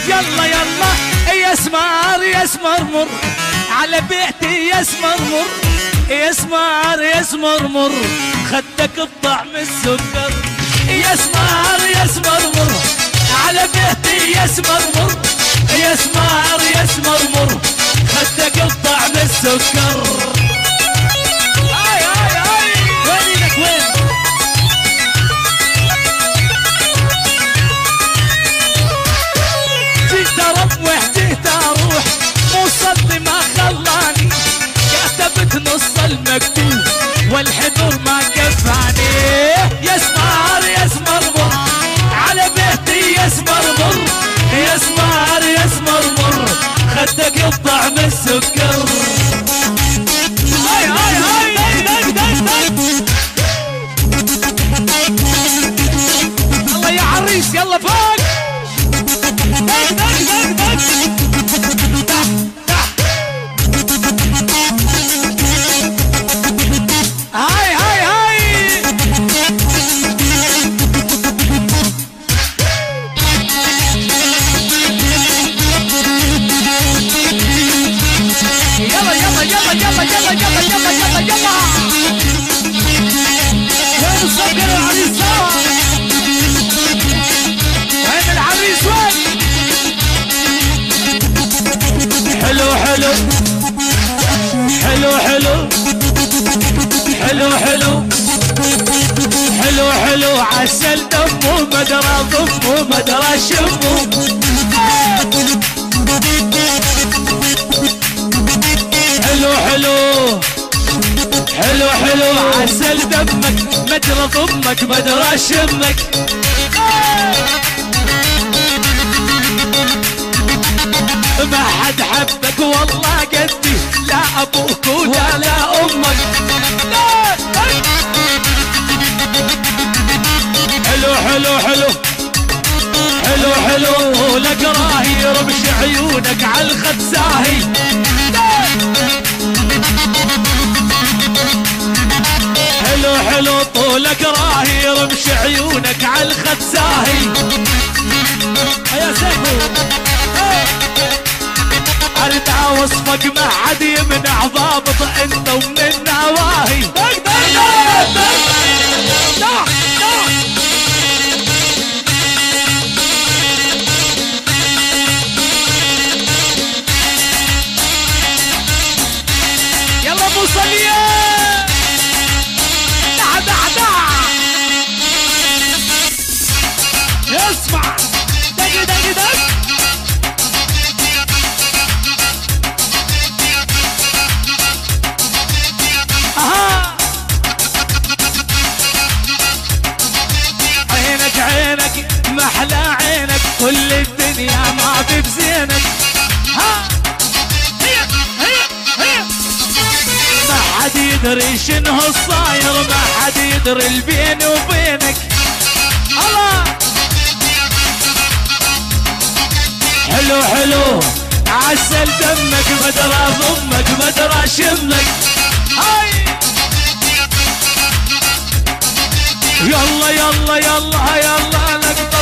يلا يلا يا سمار يا سمرمر على بيتي يا سمرمر يا سمار يا سمرمر خدك بطعم السكر يا سمار يا سمرمر على بيتي يا سمرمر يا سمار يا سمرمر خدك بطعم السكر. وينك وين جيت اروح جيت اروح مصلي ما خلاني كتبت نص المكتوب والحضور ما كفاني يا سمار يا سمرمر على بيتي يا سمرمر يا سمار يا سمرمر خدك بطعم السكر. هاي هاي هاي الله يا عريس يلا فوق هاي هاي هاي يلا يلا يلا يلا يلا يلا يلا يلا يلا وين السكر العريس وين العريس وين حلو حلو حلو حلو حلو حلو حلو حلو عسل دمه مدرى ضمه مدرى شمه حلو حلو حلو حلو عسل دمك مدرى ضمك مدرى شمك ما حد حبك والله قدي لا ابوك ولا امك حلو حلو حلو حلو حلو لك راهي رمش عيونك على الخد ساهي حلو حلو طولك راهي رمش عيونك على الخد ساهي يا سيفو ارجع وصفك ما حد يمنع ضابط انت ومن النواهي يلا ابو صليه دع دع دع اسمع دق دق دق عينك عينك محلى عينك كل الدنيا ما بزينك ها هي هي هي ما حد يدري شنو الصاير ما حد يدري البين وبينك الله حلو حلو عسل دمك مدرى ضمك مدرى شمك هاي يلا يلا يلا يلا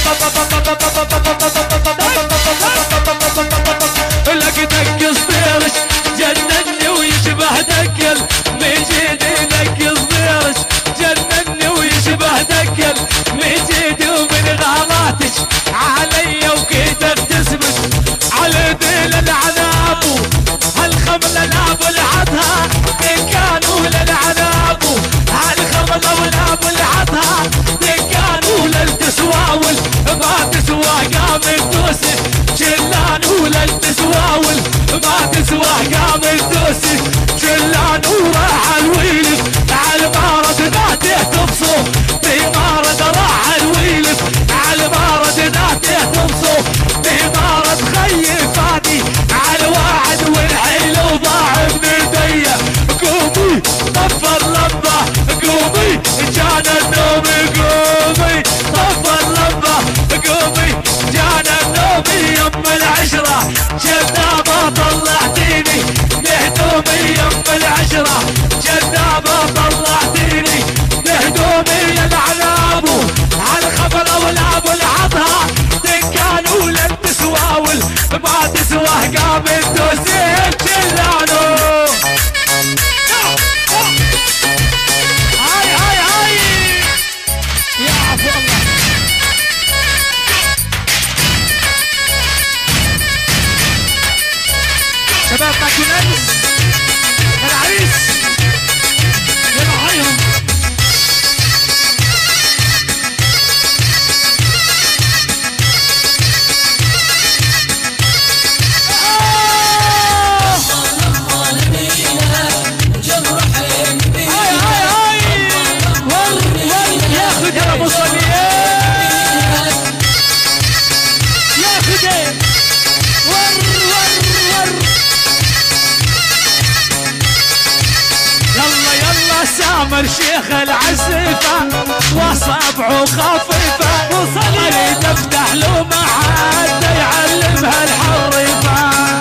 لك دق صديرش جنني ويشبه دقل من جيدي دق صديرش جنني ويشبه دقل من جيدي ومن غلاتك علي وكيدك تثبت على ديل العناب هالخملة لابو العطها إن كانوا للعناب هالخملة ولابو العطها إن كانوا للتسواول ما تسوى قام الدوسي شلان ولا التسواول ما تسوى قام الدوسي شلان وراح الويلف على المارد ناته تبصو بمارد راح الويلف على المارد ناته تبصو بمارد خيفاني على الواحد والحيل وضاع من ايديا قومي طفى اللمبه قومي جانا النوم قومي طفى اللمبه قومي جانا النوم يم العشره شدابه طلعتيني لهدومي يم العشره شدابه ونس العريس يرعيهم. ياخد يا ابو صلي ياخد ور يلا يلا سامر شيخ العزيفة واصابعه خفيفة اريد افتح له محد يعلمها الحريفة.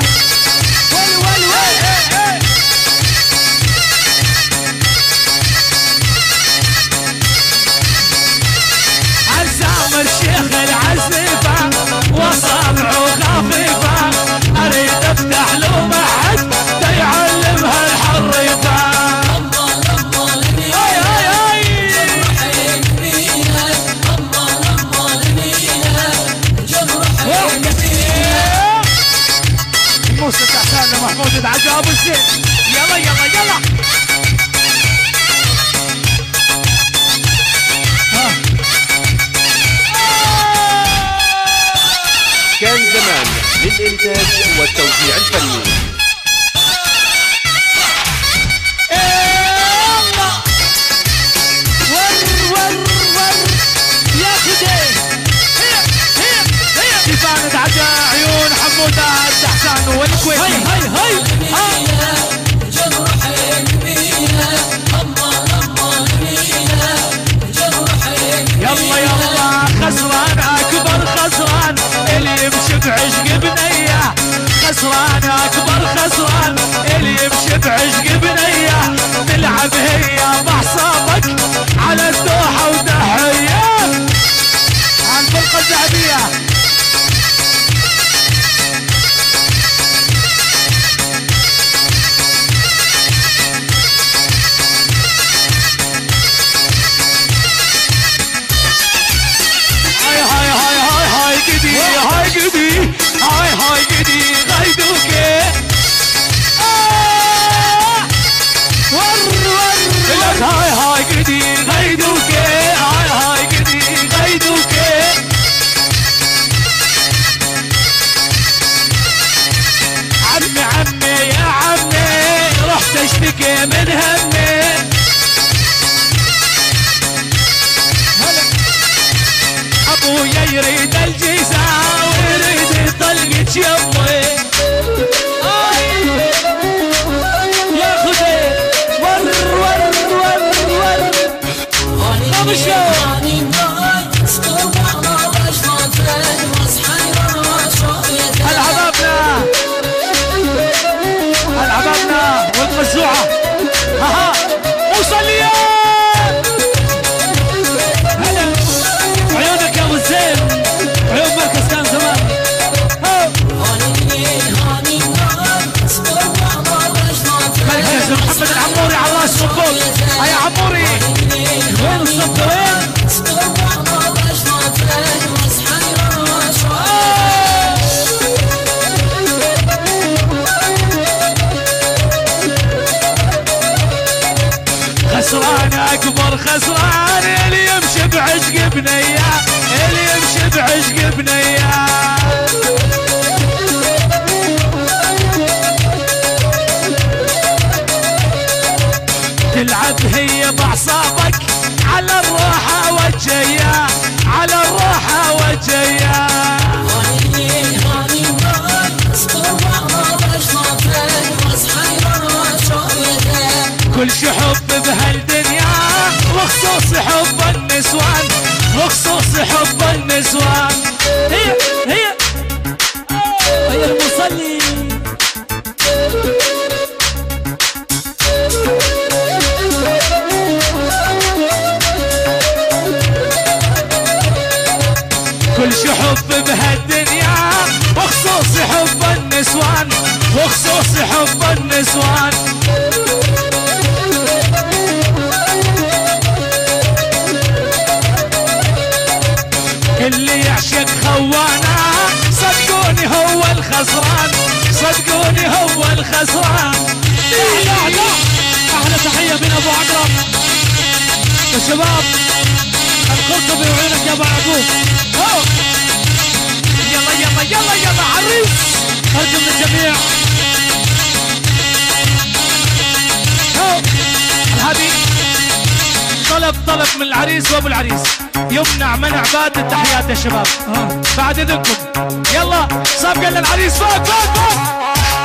سامر شيخ العزيفة واصابعه خفيفة اريد افتح له محد يعلمها الحريفة. موسى تحسان محمود العجاب ابو الزين. يلا يلا يلا كان زمان للإنتاج والتوزيع الفني. سيفان تعدى عيون حمودة الدحسان والكويت. هاي هاي هاي يلا يلا خسران اكبر خسران اللي يمشي بعشق بنيه. خسران اكبر خسران اللي يمشي بعشق بنيه. تلعب هي بعصابك على الدوحه ودحيه عن الفرقه الذهبيه. هاي قدي هاي قدي غيدوكي لك هاي قدي غيدوكي هاي قدي غيدوكي. عمي عمي يا عمي رحت اشتكي من همي. ابويا يريد الجيزة ويريد طلقة يمي. ياخذ ور طب شلون هلا حبابنا والمزوعة. ها مصليات هلا عيونك يا ابو زين عيون مركز كان زمان. مركز محمد العموري على راس فوق. يا عموري وين الصف وين؟ خسران اكبر خسران اللي يمشي بعشق بنيه. اللي يمشي بعشق بنيه. تلعب هي بعصابك على الروحه والجيه. على الروحه والجيه. كل شي حب بهالدنيا وخصوص حب النسوان. وخصوص حب النسوان. هي المصلي كل شي حب بهالدنيا وخصوص حب النسوان. وخصوص حب النسوان. اللي يعشق خوانا صدقوني هو الخسران. صدقوني هو الخسران. احلى تحيه من ابو عقرب يا شباب القرطبي وعينك يا ابو يعقوب. يلا يلا يلا يلا عريس ارجو من الجميع. الهادي طلب من العريس وابو العريس يمنع منع بعد التحيات يا شباب بعد اذنكم. يلا صفقه للعريس فوق فوق فوق.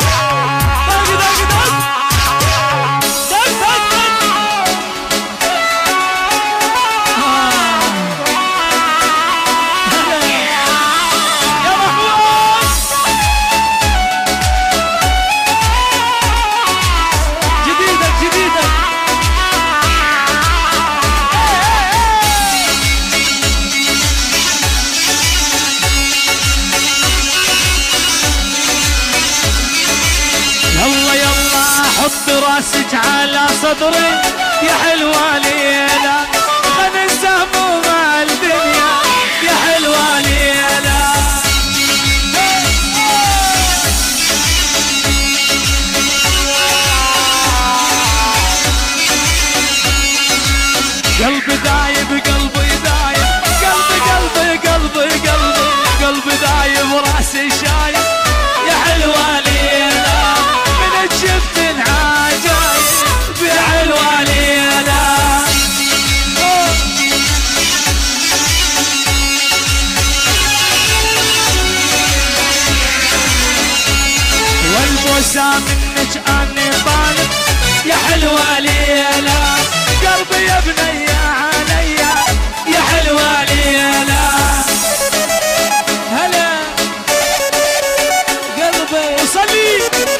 راسك على صدري يا حلوة ليلى خنسة هموم الدنيا يا حلوة ليلى. قلبي دايب قلبي دايب قلبي قلبي قلبي قلبي دايب وراسي شايب يا حلوة ليلى من شفت العجايب يا حلوة ليلى. والبوسة منك اني طالب يا حلوة ليلى قلبي يا بني عليا يا حلوة ليلى. هلا قلبي وصلي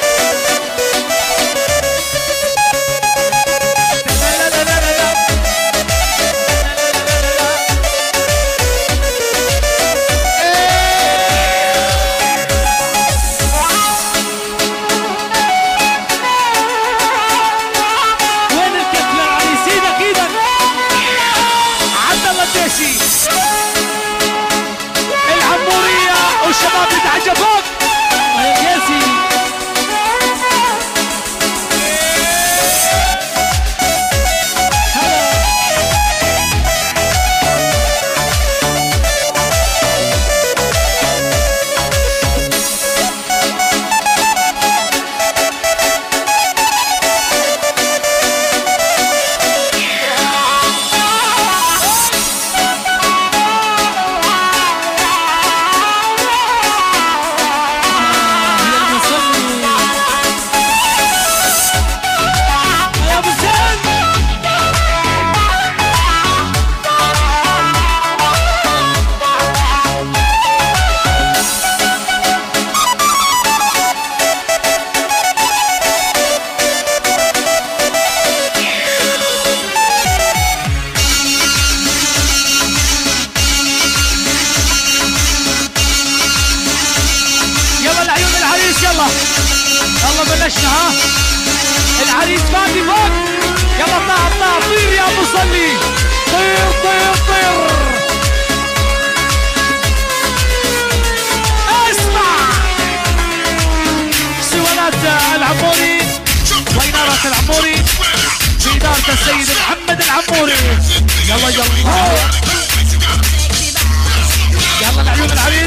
العمورية والشباب يتعجبون ياسي. يلا بلشنا ها العريس فادي فوق. يلا طلع طير يا ابو صلي طير طير طير. اسمع سوالات العموري وإنارة العموري في إدارة السيد محمد العموري. يلا يلا يلا العيون العريس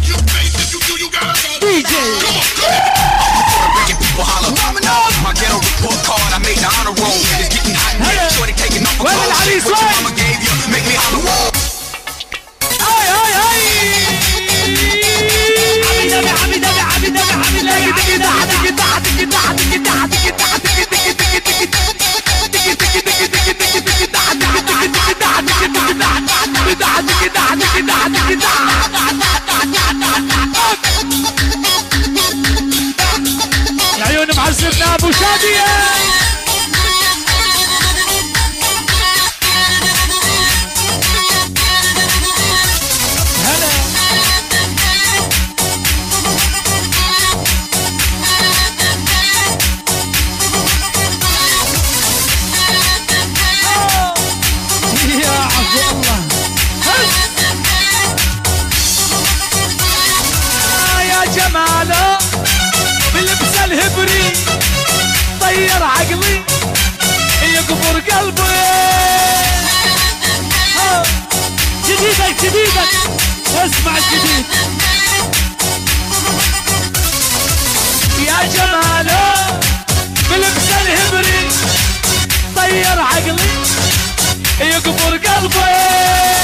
دي جي. وين العريس وين؟ هاي هاي هاي يا عيون معزبنا ابو شادية. الهبري طير عقلي يقبر قلبي. جديدك جديدك واسمع الجديد. يا جماله بلبس الهبري طير عقلي يقبر قلبي.